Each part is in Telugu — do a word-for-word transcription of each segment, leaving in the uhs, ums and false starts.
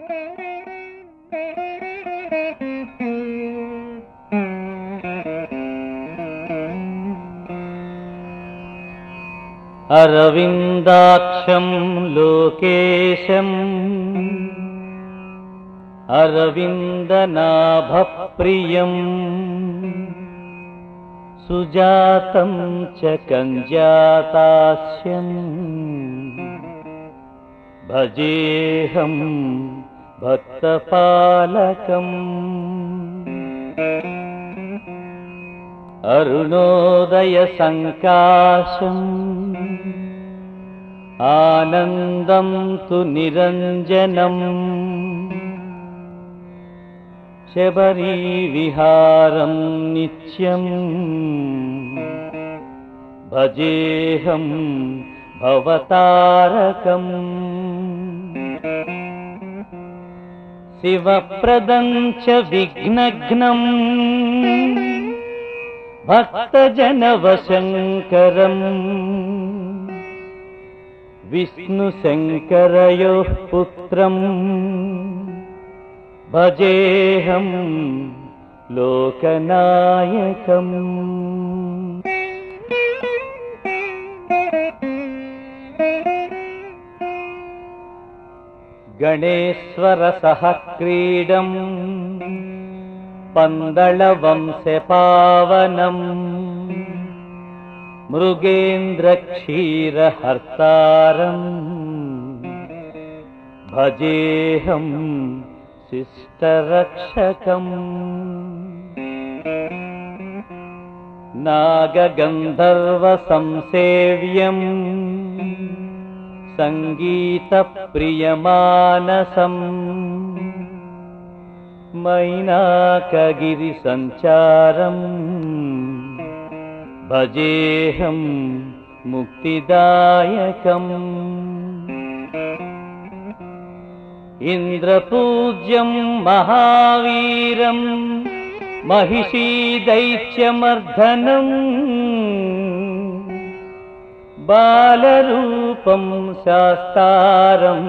అరవిందాక్షం లోకేశం అరవిందనాభప్రియం సుజాతం చ కంజాతాస్యం భజేహం భక్తపాలకం. అరుణోదయ సంకాశం ఆనందం తు నిరంజనం శబరీ విహారం నిత్యం భజేహం భవతారకం. శివప్రదం చ విఘ్నఘ్నం భక్తజనవశంకరం విష్ణుశంకరయోః పుత్రం భజేహం లోకనాయకం. గణేశ్వర సహ క్రీడం పందళవంశపావనం మృగేంద్రక్షీరహర్తారం భజేహం శిష్టరక్షకం. నాగగంధర్వ సంసేవ్యం సంగీతప్రియమానసం మైనాకగిరి సంచారం భజేహం ముక్తిదాయకం. ఇంద్రపూజ్యం మహావీరం మహిషీ దైత్యమర్ధనం బాలరూపం శాస్తారం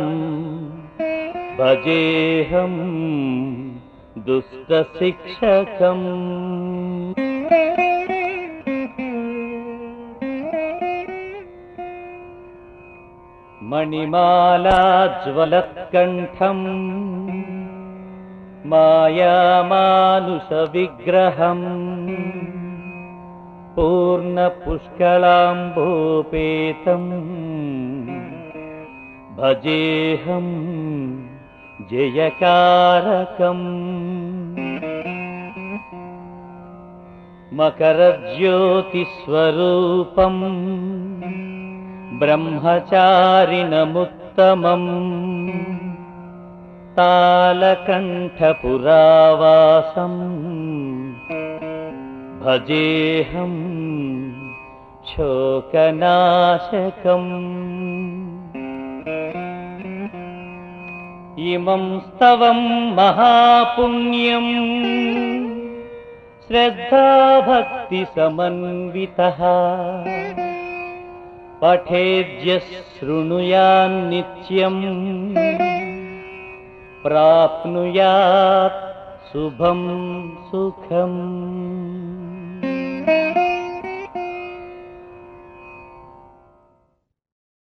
భజేహం దుష్టశిక్షకం. మణిమాలాజ్వలత్కంఠం మాయామానుషవిగ్రహం పూర్ణపుష్కళాంబోపేతం భజేహం జయకారకం. మకరజ్యోతిస్వరూపం బ్రహ్మచారిణముత్తమం తాళకంఠపురావాసం భజేహం శోకనాశకం. ఇమం స్తవం మహాపుణ్యం శ్రద్ధాభక్తి సమన్వితః పఠేద్యః శృణుయాన్నిత్యం ప్రాప్నుయాత్ శుభం సుఖం.